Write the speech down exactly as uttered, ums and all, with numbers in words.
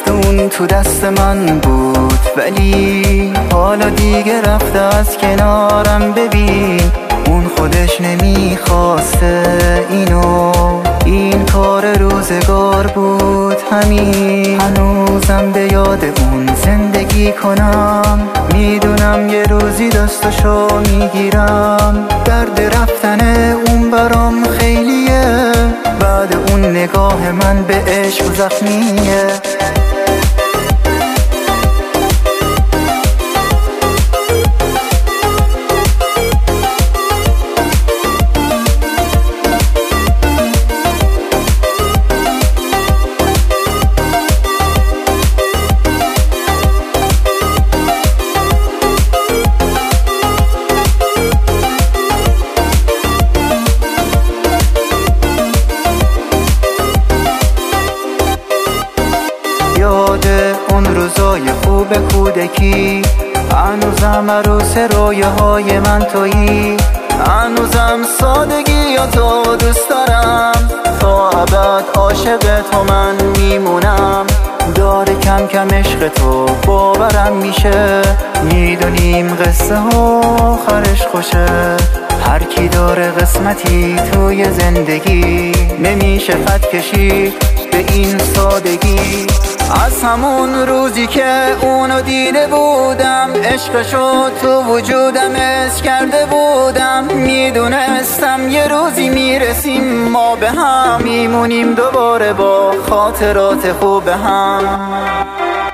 اون تو دست من بود، ولی حالا دیگه رفته از کنارم. ببین اون خودش نمیخواسته اینو، این کار روزگار بود همین. هنوزم به یاد اون زندگی کنم، میدونم یه روزی دستشو میگیرم. درد رفتن اون برام خیلیه، بعد اون نگاه من به عشق زخمیه. یاد اون روزای خوب کودکی، هنوزم عروس رویه های من تویی. هنوزم سادگی یا تو دوست دارم، تا ابد عاشق تو من میمونم. داره کم کم عشق تو باورم میشه، میدونیم قصه ها آخرش خوشه. هر کی داره قسمتی توی زندگی، نمیشه خط کشید به این سادگی. از همون روزی که اونو دیده بودم، عشقشو تو وجودم حس کرده بودم. میدونستم یه روزی میرسیم ما به هم، میمونیم دوباره با خاطرات خوب هم.